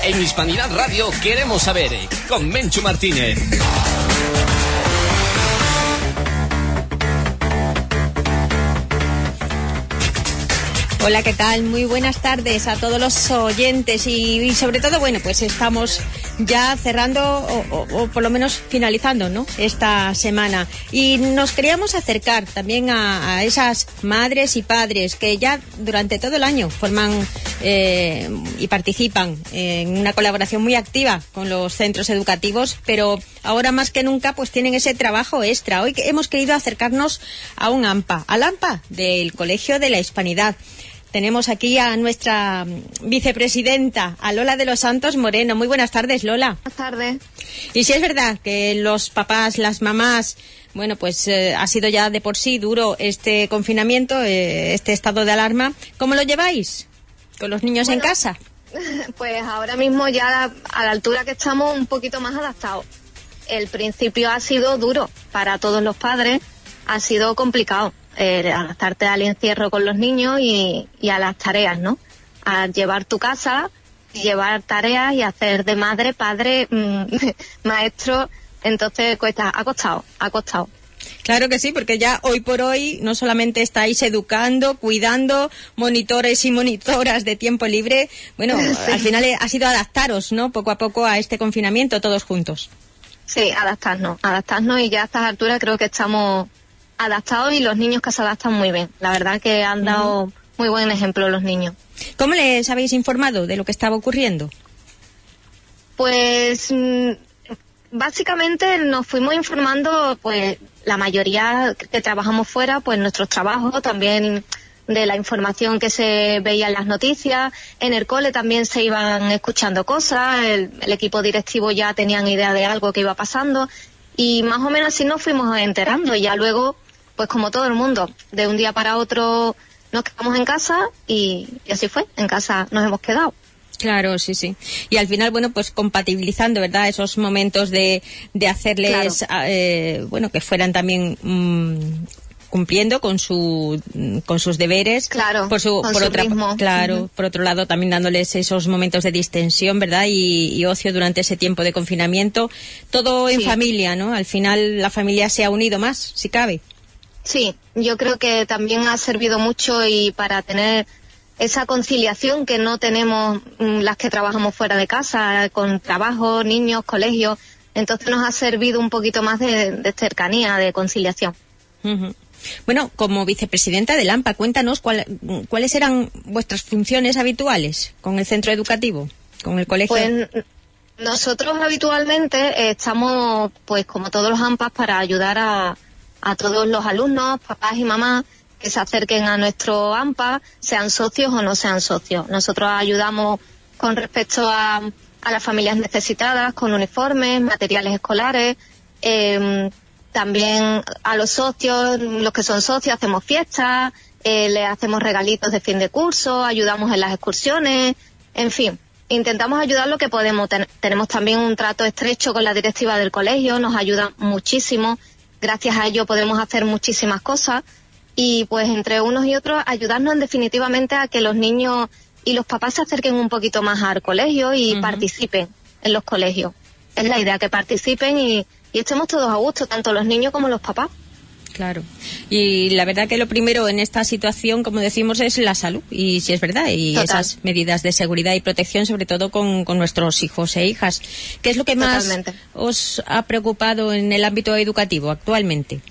En Hispanidad Radio queremos saber, con Menchu Martínez. Hola, ¿qué tal? Muy buenas tardes a todos los oyentes y sobre todo, bueno, pues estamos ya cerrando o por lo menos finalizando, ¿no?, esta semana. Y nos queríamos acercar también a esas madres y padres que ya durante todo el año forman y participan en una colaboración muy activa con los centros educativos, pero ahora más que nunca pues tienen ese trabajo extra. Hoy hemos querido acercarnos a un AMPA, al AMPA del Colegio de la Hispanidad. Tenemos aquí a nuestra vicepresidenta, a Lola de los Santos Moreno. Muy buenas tardes, Lola. Buenas tardes. Y si es verdad que los papás, las mamás, bueno, pues ha sido ya de por sí duro este confinamiento, este estado de alarma, ¿cómo lo lleváis con los niños en casa? Pues ahora mismo ya a la altura que estamos un poquito más adaptados. El principio ha sido duro para todos los padres, ha sido complicado. Adaptarte al encierro con los niños y a las tareas, ¿no? A llevar tu casa, llevar tareas y hacer de madre, padre, maestro. Entonces ha costado. Claro que sí, porque ya hoy por hoy no solamente estáis educando, cuidando, monitores y monitoras de tiempo libre. Bueno, sí. Al final ha sido adaptaros, ¿no?, poco a poco a este confinamiento todos juntos. Sí, adaptarnos y ya a estas alturas creo que estamos adaptados y los niños que se adaptan muy bien. La verdad que han dado muy buen ejemplo los niños. ¿Cómo les habéis informado de lo que estaba ocurriendo? Pues básicamente nos fuimos informando, pues la mayoría que trabajamos fuera, pues nuestros trabajos, también de la información que se veía en las noticias. En el cole también se iban escuchando cosas, el equipo directivo ya tenían idea de algo que iba pasando y más o menos así nos fuimos enterando y ya luego, pues como todo el mundo, de un día para otro nos quedamos en casa y así fue, en casa nos hemos quedado. Claro, sí. Y al final, bueno, pues compatibilizando, ¿verdad?, esos momentos de hacerles, claro, bueno, que fueran también cumpliendo con sus deberes. Claro, por ritmo. Claro, por otro lado también dándoles esos momentos de distensión, ¿verdad?, y ocio durante ese tiempo de confinamiento. Todo en familia, ¿no? Al final la familia se ha unido más, si cabe. Sí, yo creo que también ha servido mucho y para tener esa conciliación que no tenemos las que trabajamos fuera de casa, con trabajo, niños, colegios. Entonces nos ha servido un poquito más de cercanía, de conciliación. Uh-huh. Bueno, como vicepresidenta del AMPA, cuéntanos cuáles eran vuestras funciones habituales con el centro educativo, con el colegio. Pues nosotros habitualmente estamos, pues como todos los AMPAs, para ayudar a todos los alumnos, papás y mamás, que se acerquen a nuestro AMPA, sean socios o no sean socios. Nosotros ayudamos con respecto a las familias necesitadas, con uniformes, materiales escolares, también a los socios, los que son socios, hacemos fiestas, les hacemos regalitos de fin de curso, ayudamos en las excursiones, en fin, intentamos ayudar lo que podemos. Tenemos también un trato estrecho con la directiva del colegio, nos ayudan muchísimo, gracias a ello podemos hacer muchísimas cosas y pues entre unos y otros ayudarnos definitivamente a que los niños y los papás se acerquen un poquito más al colegio y participen en los colegios. Es la idea, que participen y estemos todos a gusto, tanto los niños como los papás. Claro. Y la verdad que lo primero en esta situación, como decimos, es la salud. Y si es verdad, y Total. Esas medidas de seguridad y protección, sobre todo con nuestros hijos e hijas. ¿Qué es lo que más os ha preocupado en el ámbito educativo actualmente?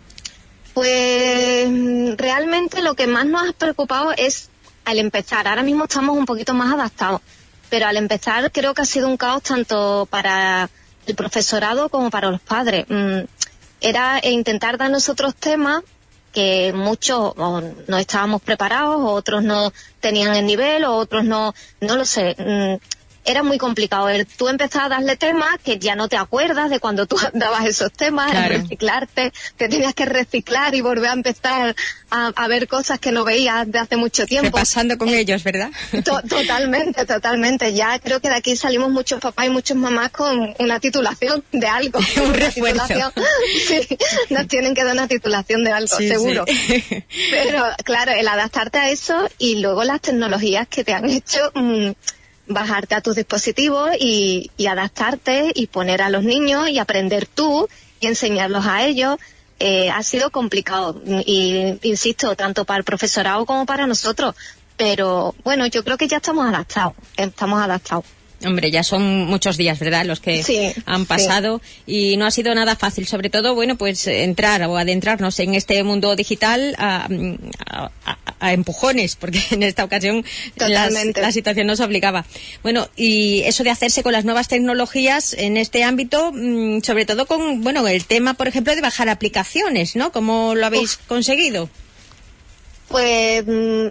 Pues realmente lo que más nos ha preocupado es al empezar. Ahora mismo estamos un poquito más adaptados, pero al empezar creo que ha sido un caos tanto para el profesorado como para los padres. Era intentar darnos otros temas que muchos no estábamos preparados, o otros no tenían el nivel, o otros no lo sé. Era muy complicado. Tú empezabas a darle temas que ya no te acuerdas de cuando tú dabas esos temas, claro. Reciclarte, te tenías que reciclar y volver a empezar a ver cosas que no veías de hace mucho tiempo. Repasando con ellos, ¿verdad? Totalmente. Ya creo que de aquí salimos muchos papás y muchas mamás con una titulación de algo. Un refuerzo. Sí, nos tienen que dar una titulación de algo, sí, seguro. Sí. Pero claro, el adaptarte a eso y luego las tecnologías que te han hecho bajarte a tus dispositivos y adaptarte y poner a los niños y aprender tú y enseñarlos a ellos. Ha sido complicado y insisto, tanto para el profesorado como para nosotros, pero bueno, yo creo que ya estamos adaptados. Hombre, ya son muchos días, ¿verdad?, los que han pasado, y no ha sido nada fácil, sobre todo, bueno, pues entrar o adentrarnos en este mundo digital a empujones, porque en esta ocasión la situación nos obligaba. Bueno, y eso de hacerse con las nuevas tecnologías en este ámbito, sobre todo con, bueno, el tema, por ejemplo, de bajar aplicaciones, ¿no? ¿Cómo lo habéis conseguido? Pues...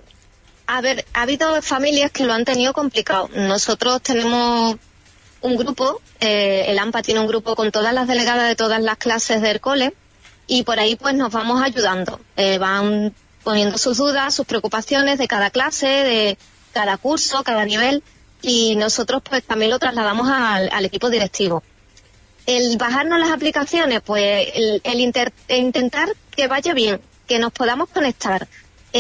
A ver, ha habido familias que lo han tenido complicado. Nosotros tenemos un grupo, el AMPA tiene un grupo con todas las delegadas de todas las clases del cole, y por ahí pues nos vamos ayudando. Van poniendo sus dudas, sus preocupaciones de cada clase, de cada curso, cada nivel, y nosotros pues también lo trasladamos al equipo directivo. El bajarnos las aplicaciones, pues el intentar que vaya bien, que nos podamos conectar,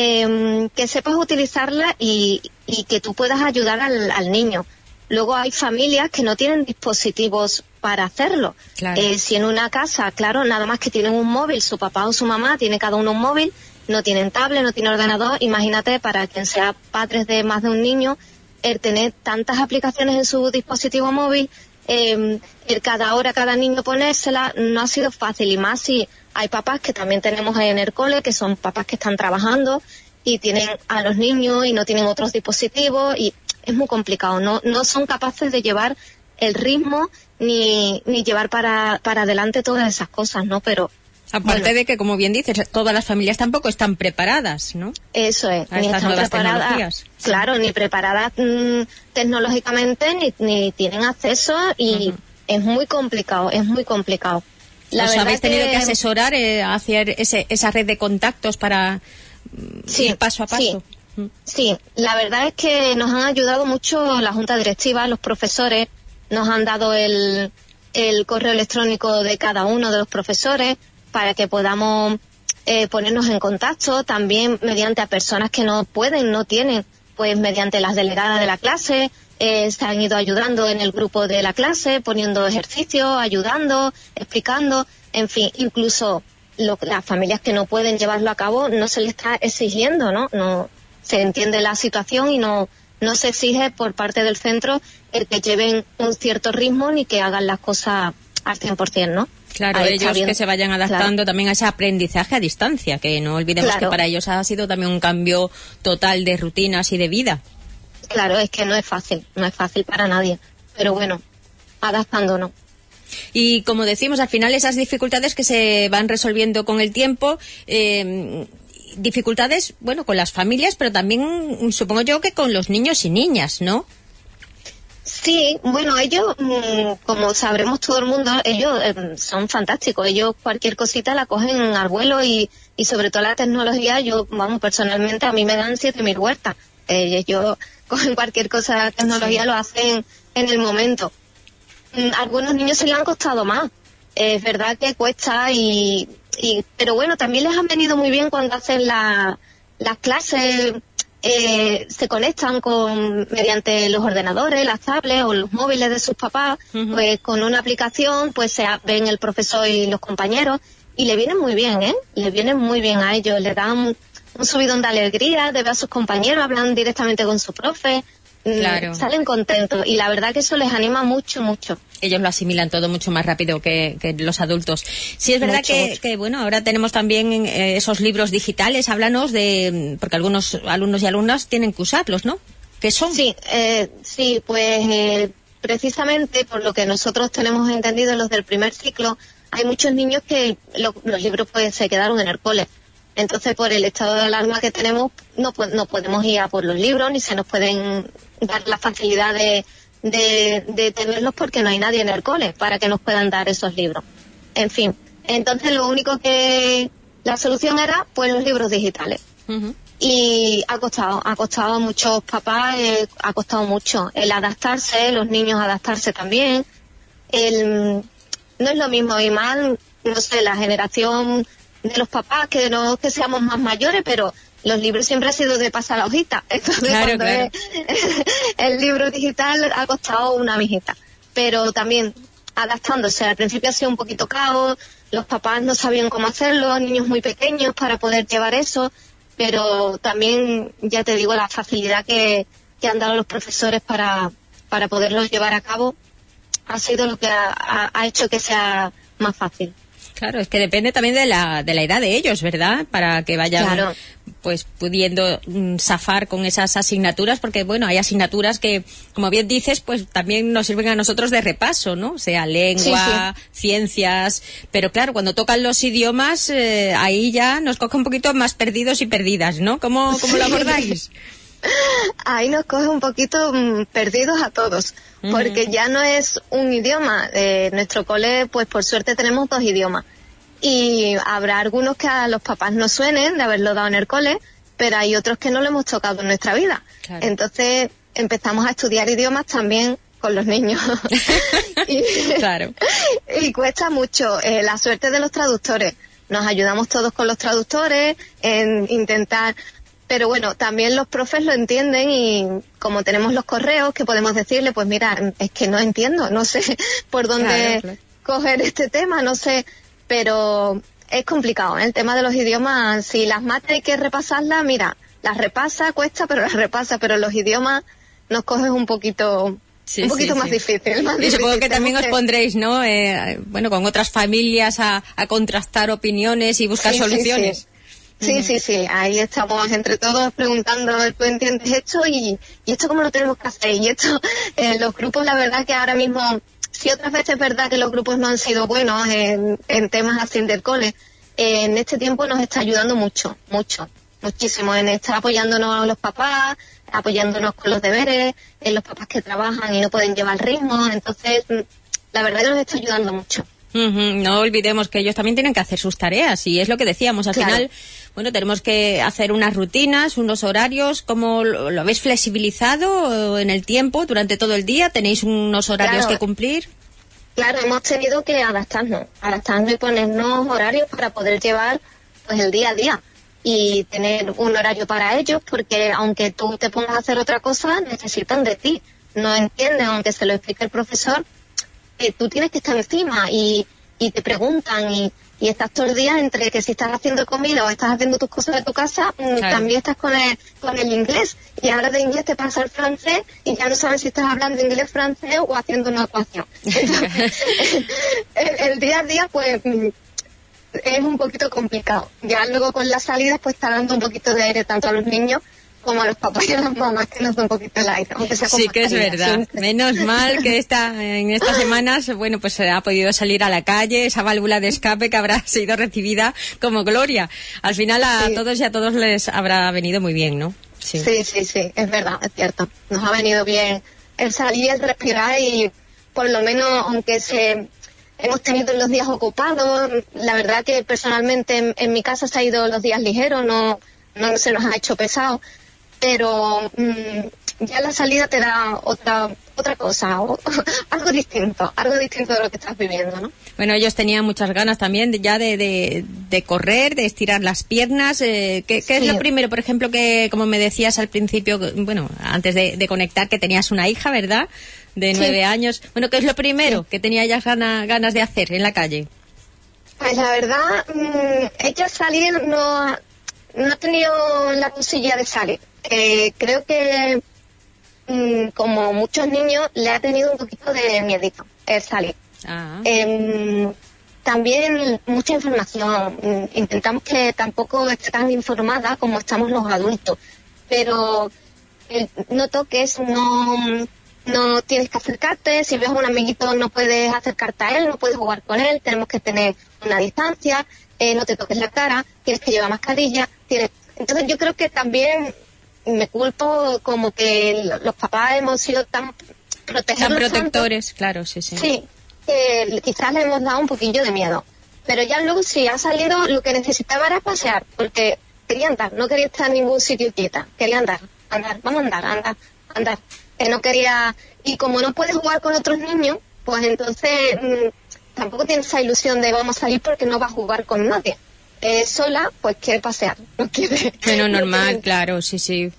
que sepas utilizarla y que tú puedas ayudar al niño. Luego hay familias que no tienen dispositivos para hacerlo. Claro. Si en una casa, claro, nada más que tienen un móvil, su papá o su mamá tiene cada uno un móvil, no tienen tablet, no tienen ordenador. Imagínate, para quien sea padres de más de un niño, el tener tantas aplicaciones en su dispositivo móvil, el cada hora cada niño ponérsela, no ha sido fácil, y más si hay papás que también tenemos en el cole, que son papás que están trabajando y tienen a los niños y no tienen otros dispositivos, y es muy complicado, no son capaces de llevar el ritmo ni llevar para adelante todas esas cosas, ¿no? Pero aparte de que, como bien dices, todas las familias tampoco están preparadas, ¿no? Eso es, a estas nuevas tecnologías. Claro, ni preparadas tecnológicamente, ni tienen acceso, y es muy complicado. ¿Os habéis tenido que asesorar, hacer esa red de contactos para ir paso a paso? Sí, la verdad es que nos han ayudado mucho la junta directiva, los profesores, nos han dado el correo electrónico de cada uno de los profesores para que podamos ponernos en contacto, también mediante a personas que no tienen, pues mediante las delegadas de la clase. Se han ido ayudando en el grupo de la clase, poniendo ejercicios, ayudando, explicando, en fin, incluso las familias que no pueden llevarlo a cabo no se les está exigiendo, no se entiende la situación y no se exige por parte del centro el que lleven un cierto ritmo ni que hagan las cosas al 100%, ¿no? Claro, ellos que se vayan adaptando también a ese aprendizaje a distancia, que no olvidemos que para ellos ha sido también un cambio total de rutinas y de vida. Claro, es que no es fácil para nadie, pero bueno, adaptándonos. Y como decimos, al final esas dificultades que se van resolviendo con el tiempo, dificultades, bueno, con las familias, pero también supongo yo que con los niños y niñas, ¿no? Sí, bueno, ellos, como sabremos todo el mundo, ellos son fantásticos. Ellos cualquier cosita la cogen al vuelo y sobre todo la tecnología, personalmente a mí me dan 7.000 vueltas. Ellos cogen cualquier cosa de tecnología, lo hacen en el momento. Algunos niños se les han costado más. Es verdad que cuesta pero bueno, también les han venido muy bien cuando hacen las clases. Se conectan mediante los ordenadores, las tablets o los móviles de sus papás, pues con una aplicación pues ven el profesor y los compañeros, y le vienen muy bien, le vienen muy bien a ellos, le dan un subidón de alegría de ver a sus compañeros, hablan directamente con su profe, salen contentos, y la verdad que eso les anima mucho. Ellos lo asimilan todo mucho más rápido que los adultos. Sí, es verdad que bueno, ahora tenemos también esos libros digitales. Háblanos porque algunos alumnos y alumnas tienen que usarlos, ¿no? ¿Qué son? Sí, pues precisamente por lo que nosotros tenemos entendido, los del primer ciclo, hay muchos niños que los libros pues se quedaron en el cole. Entonces, por el estado de alarma que tenemos, no podemos ir a por los libros, ni se nos pueden dar la facilidad de tenerlos, porque no hay nadie en el cole para que nos puedan dar esos libros. En fin, entonces la solución era pues los libros digitales. Y ha costado a muchos papás, ha costado mucho el adaptarse, los niños adaptarse también. No es lo mismo, y más, no sé, la generación de los papás, que no es que seamos más mayores, pero los libros siempre han sido de pasar la hojita. Entonces, el libro digital ha costado una mijita, pero también adaptándose. Al principio ha sido un poquito caos, los papás no sabían cómo hacerlo, niños muy pequeños para poder llevar eso, pero también, ya te digo, la facilidad que han dado los profesores para poderlo llevar a cabo ha sido lo que ha hecho que sea más fácil. Claro, es que depende también de la edad de ellos, ¿verdad? Para que vayan, claro, pues pudiendo zafar con esas asignaturas, porque bueno, hay asignaturas que, como bien dices, pues también nos sirven a nosotros de repaso, ¿no? O sea, lengua, ciencias, pero claro, cuando tocan los idiomas, ahí ya nos coge un poquito más perdidos y perdidas, ¿no? ¿Cómo lo abordáis? Ahí nos coge un poquito perdidos a todos, porque ya no es un idioma. Nuestro cole, pues por suerte tenemos 2 idiomas, y habrá algunos que a los papás no suenen de haberlo dado en el cole, pero hay otros que no lo hemos tocado en nuestra vida. Claro. Entonces empezamos a estudiar idiomas también con los niños. Claro. Y cuesta mucho. La suerte de los traductores. Nos ayudamos todos con los traductores en intentar... Pero bueno, también los profes lo entienden, y como tenemos los correos que podemos decirle, pues mira, es que no entiendo, no sé por dónde coger este tema, no sé, pero es complicado, ¿eh? El tema de los idiomas. Si las mates hay que repasarlas, mira, las repasa, cuesta, pero las repasa, pero los idiomas nos coges un poquito... más difícil. Y supongo que también os pondréis, ¿no? Bueno, con otras familias a contrastar opiniones y buscar soluciones. Sí, ahí estamos entre todos preguntando, ¿tú entiendes esto? ¿Y esto cómo lo tenemos que hacer? Y esto, los grupos, la verdad que ahora mismo, si otras veces es verdad que los grupos no han sido buenos en temas así del cole, en este tiempo nos está ayudando muchísimo, en estar apoyándonos los papás, apoyándonos con los deberes, en los papás que trabajan y no pueden llevar ritmo. Entonces, la verdad que nos está ayudando mucho. No olvidemos que ellos también tienen que hacer sus tareas, y es lo que decíamos, al final, bueno, tenemos que hacer unas rutinas, unos horarios. ¿Cómo lo habéis flexibilizado en el tiempo durante todo el día? ¿Tenéis unos horarios que cumplir? Claro, hemos tenido que adaptarnos y ponernos horarios para poder llevar pues el día a día y tener un horario para ellos, porque aunque tú te pongas a hacer otra cosa, necesitan de ti. No entienden, aunque se lo explique el profesor, tú tienes que estar encima, y te preguntan, y estás todo el día entre que si estás haciendo comida o estás haciendo tus cosas de tu casa, también estás con el inglés, y ahora de inglés te pasa el francés y ya no sabes si estás hablando inglés, francés o haciendo una ecuación. Entonces, el día a día pues es un poquito complicado. Ya luego con las salidas pues está dando un poquito de aire tanto a los niños como a los papás y a las mamás, que nos da un poquito el aire, aunque sea con sí, que es verdad. Siempre. Menos mal que en estas semanas, bueno, pues se ha podido salir a la calle, esa válvula de escape que habrá sido recibida como gloria. Al final a todos y a todos les habrá venido muy bien, ¿no? Sí, es verdad, es cierto. Nos ha venido bien el salir, el respirar, y por lo menos, aunque hemos tenido los días ocupados, la verdad que personalmente en mi casa se ha ido los días ligeros, no se nos ha hecho pesado. Pero ya la salida te da otra cosa, algo distinto de lo que estás viviendo, ¿no? Bueno, ellos tenían muchas ganas también de correr, de estirar las piernas. ¿Qué es lo primero, por ejemplo, que, como me decías al principio, bueno, antes de conectar, que tenías una hija, ¿verdad?, de 9 años. Bueno, ¿qué es lo primero que tenía ella ganas de hacer en la calle? Pues la verdad, ella salir no ha tenido la posibilidad de salir. Creo que como muchos niños le ha tenido un poquito de miedito el salir. También mucha información. Intentamos que tampoco esté tan informada como estamos los adultos, pero no toques, no tienes que acercarte. Si ves a un amiguito no puedes acercarte a él, no puedes jugar con él, tenemos que tener una distancia, no te toques la cara, tienes que llevar mascarilla. Entonces yo creo que también me culpo como que los papás hemos sido tan protectores, tanto, claro, sí. Sí, quizás le hemos dado un poquillo de miedo. Pero ya luego sí ha salido, lo que necesitaba era pasear, porque quería andar, no quería estar en ningún sitio quieta, quería andar, vamos a andar. No quería, y como no puedes jugar con otros niños, pues entonces tampoco tienes esa ilusión de vamos a salir porque no vas a jugar con nadie. Sola, pues quiere pasear, no quiere. Bueno, normal, claro, sí.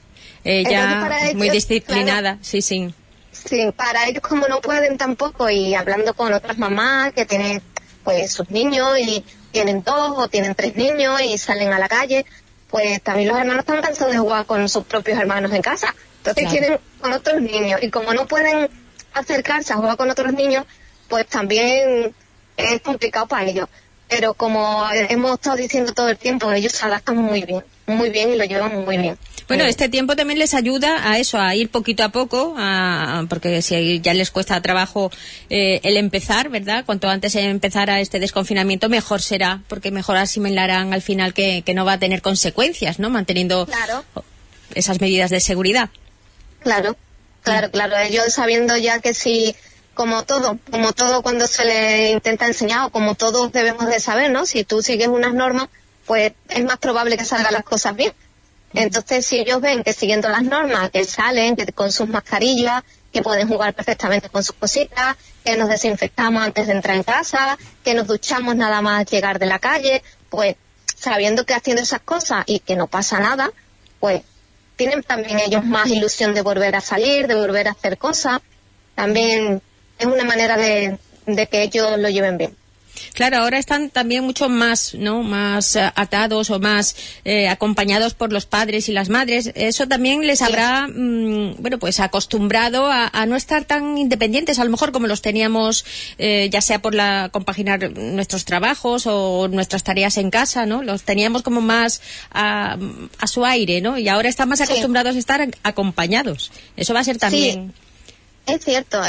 Ella ellos, muy disciplinada, claro, sí. Sí, para ellos como no pueden tampoco, y hablando con otras mamás que tienen pues sus niños y tienen 2 o tienen 3 niños y salen a la calle, pues también los hermanos están cansados de jugar con sus propios hermanos en casa. Entonces quieren con otros niños, y como no pueden acercarse a jugar con otros niños, pues también es complicado para ellos. Pero como hemos estado diciendo todo el tiempo, ellos se adaptan muy bien y lo llevan muy bien. Bueno, este tiempo también les ayuda a eso, a ir poquito a poco, porque si ya les cuesta trabajo el empezar, ¿verdad? Cuanto antes empezara este desconfinamiento, mejor será, porque mejor asimilarán al final que no va a tener consecuencias, ¿no? Manteniendo esas medidas de seguridad. Claro. Ellos sabiendo ya que si, como todo cuando se les intenta enseñar, o como todos debemos de saber, ¿no? Si tú sigues unas normas, pues es más probable que salgan las cosas bien. Entonces, si ellos ven que siguiendo las normas, que salen, que con sus mascarillas, que pueden jugar perfectamente con sus cositas, que nos desinfectamos antes de entrar en casa, que nos duchamos nada más llegar de la calle, pues sabiendo que haciendo esas cosas y que no pasa nada, pues tienen también ellos más ilusión de volver a salir, de volver a hacer cosas. También es una manera de que ellos lo lleven bien. Claro, ahora están también mucho más, ¿no? Más atados o más acompañados por los padres y las madres. Eso también les habrá, pues acostumbrado a no estar tan independientes, a lo mejor como los teníamos, ya sea por compaginar nuestros trabajos o nuestras tareas en casa, ¿no? Los teníamos como más a su aire, ¿no? Y ahora están más acostumbrados a estar acompañados. Eso va a ser también. Sí, es cierto.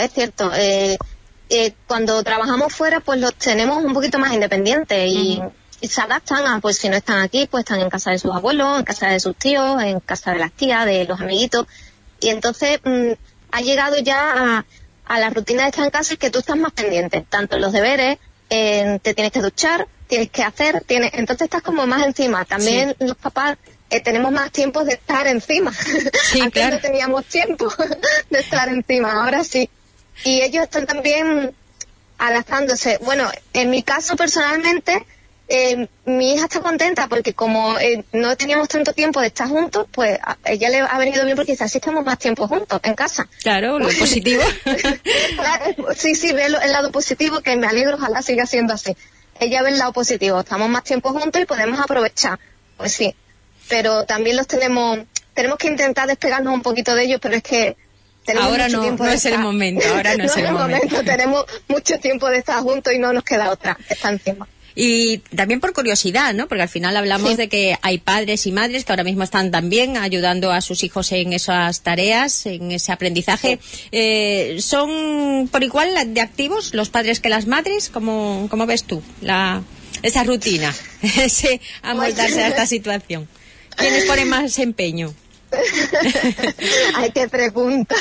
Cuando trabajamos fuera, pues los tenemos un poquito más independientes y se adaptan a, pues si no están aquí, pues están en casa de sus abuelos, en casa de sus tíos, en casa de las tías, de los amiguitos. Y entonces ha llegado ya a la rutina de estar en casa, y que tú estás más pendiente, tanto en los deberes, te tienes que duchar, tienes que hacer, entonces estás como más encima. También los papás tenemos más tiempo de estar encima. Sí, antes claro. No teníamos tiempo de estar encima, ahora sí. Y ellos están también adaptándose. Bueno, en mi caso personalmente, mi hija está contenta porque como no teníamos tanto tiempo de estar juntos, pues a ella le ha venido bien porque así estamos más tiempo juntos en casa. Claro, lo positivo. Claro, sí, ve el lado positivo, que me alegro, ojalá siga siendo así. Ella ve el lado positivo, estamos más tiempo juntos y podemos aprovechar. Pues sí, pero también tenemos que intentar despegarnos un poquito de ellos, pero es que ahora no es el momento, ahora no es el momento. Tenemos mucho tiempo de estar juntos y no nos queda otra, está encima. Y también por curiosidad, ¿no? Porque al final hablamos de que hay padres y madres que ahora mismo están también ayudando a sus hijos en esas tareas, en ese aprendizaje. Sí. ¿Son por igual de activos los padres que las madres? ¿Cómo ves tú esa rutina, ese amoldarse a esta situación? ¿Quiénes ponen más empeño? Ay, qué pregunta.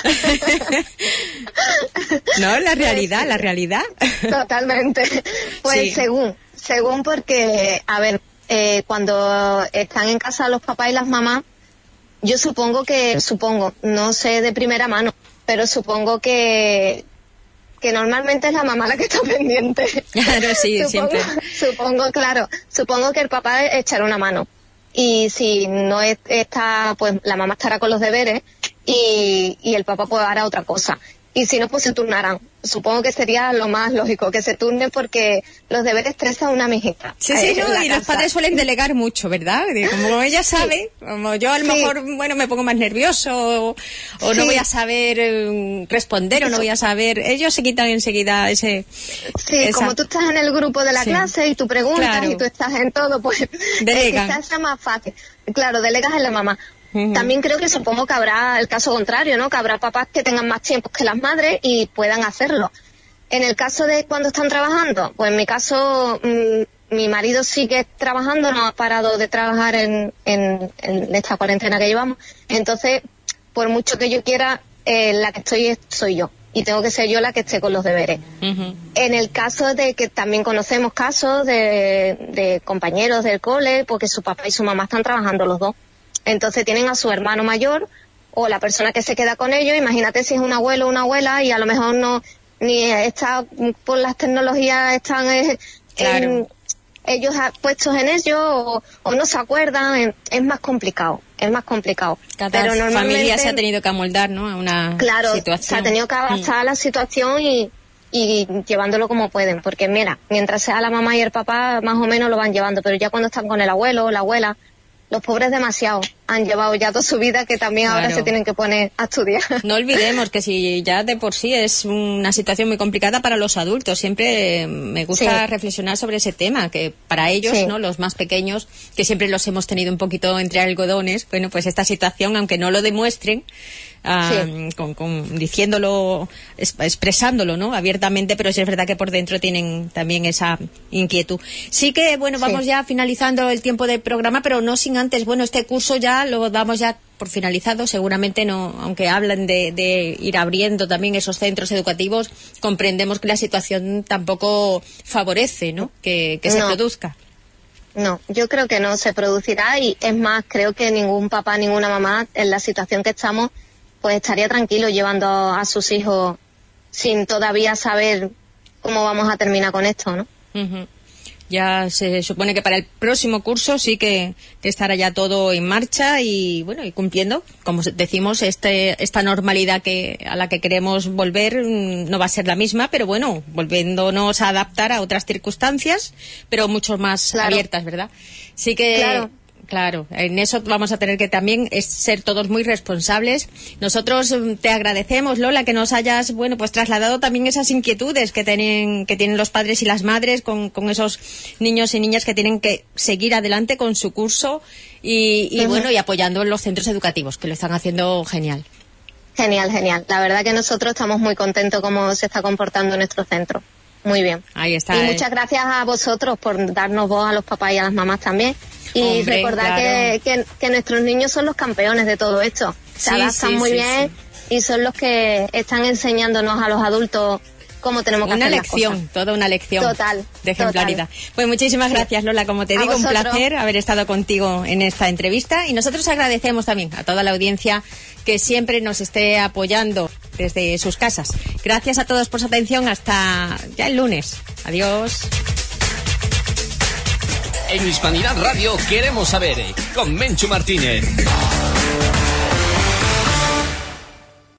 No, la realidad. Totalmente. Pues sí. Según porque, a ver, cuando están en casa los papás y las mamás, yo supongo, no sé de primera mano, pero supongo que normalmente es la mamá la que está pendiente. Claro, sí, siempre. Supongo que el papá echará una mano. Y si no está, pues la mamá estará con los deberes y el papá pues hará otra cosa. Y si no, pues se turnarán. Supongo que sería lo más lógico, que se turnen, porque los deberes estresan una mijita. Sí, no, y los padres suelen delegar mucho, ¿verdad? Como ella sabe, como yo a lo mejor, me pongo más nervioso o no voy a saber responder o no voy a saber, ellos se quitan enseguida ese... Sí, como tú estás en el grupo de la clase y tú preguntas y tú estás en todo, pues delegan. Es más fácil. Claro, delegas en la mamá. También supongo que habrá el caso contrario, ¿no? Que habrá papás que tengan más tiempo que las madres y puedan hacerlo. En el caso de cuando están trabajando, pues en mi caso, mi marido sigue trabajando, no ha parado de trabajar en esta cuarentena que llevamos. Entonces, por mucho que yo quiera, la que soy yo. Y tengo que ser yo la que esté con los deberes. En el caso de que también conocemos casos de compañeros del cole, porque su papá y su mamá están trabajando los dos. Entonces tienen a su hermano mayor o la persona que se queda con ellos. Imagínate si es un abuelo o una abuela y a lo mejor no ni está por las tecnologías están ellos puestos en ello o no se acuerdan, es más complicado. Cada pero normalmente, familia se ha tenido que amoldar, ¿no?, a una situación. Se ha tenido que adaptar a la situación y llevándolo como pueden, porque mira, mientras sea la mamá y el papá, más o menos lo van llevando, pero ya cuando están con el abuelo o la abuela, los pobres demasiado han llevado ya toda su vida, que también ahora se tienen que poner a estudiar. No olvidemos que si ya de por sí es una situación muy complicada para los adultos, siempre me gusta reflexionar sobre ese tema, que para ellos, ¿no?, los más pequeños, que siempre los hemos tenido un poquito entre algodones, bueno, pues esta situación, aunque no lo demuestren, diciéndolo, expresándolo, ¿no?, abiertamente, pero sí es verdad que por dentro tienen también esa inquietud. Sí que, bueno, vamos ya finalizando el tiempo del programa, pero no sin antes, bueno, este curso ya lo damos ya por finalizado, seguramente no, aunque hablan de ir abriendo también esos centros educativos, comprendemos que la situación tampoco favorece, ¿no?, que se produzca. No, yo creo que no se producirá, y es más, creo que ningún papá, ninguna mamá, en la situación que estamos, pues estaría tranquilo llevando a sus hijos sin todavía saber cómo vamos a terminar con esto, ¿no? Uh-huh. Ya se supone que para el próximo curso sí que estará ya todo en marcha y, bueno, y cumpliendo, como decimos, esta normalidad a la que queremos volver no va a ser la misma, pero bueno, volviéndonos a adaptar a otras circunstancias, pero mucho más abiertas, ¿verdad? Sí que... Claro, en eso vamos a tener que también ser todos muy responsables. Nosotros te agradecemos, Lola, que nos hayas, bueno, pues trasladado también esas inquietudes que tienen los padres y las madres con esos niños y niñas que tienen que seguir adelante con su curso y bueno, y apoyando en los centros educativos, que lo están haciendo genial. Genial. La verdad que nosotros estamos muy contentos cómo se está comportando nuestro centro. Muy bien. Ahí está. Y muchas gracias a vosotros por darnos voz a los papás y a las mamás también. Y recordar que nuestros niños son los campeones de todo esto. Se adaptan muy bien y son los que están enseñándonos a los adultos cómo tenemos que hacer las cosas. Toda una lección total, de ejemplaridad. Pues muchísimas gracias, Lola. Como te digo, un placer haber estado contigo en esta entrevista. Y nosotros agradecemos también a toda la audiencia que siempre nos esté apoyando desde sus casas. Gracias a todos por su atención. Hasta ya el lunes. Adiós. En Hispanidad Radio queremos saber, con Menchu Martínez.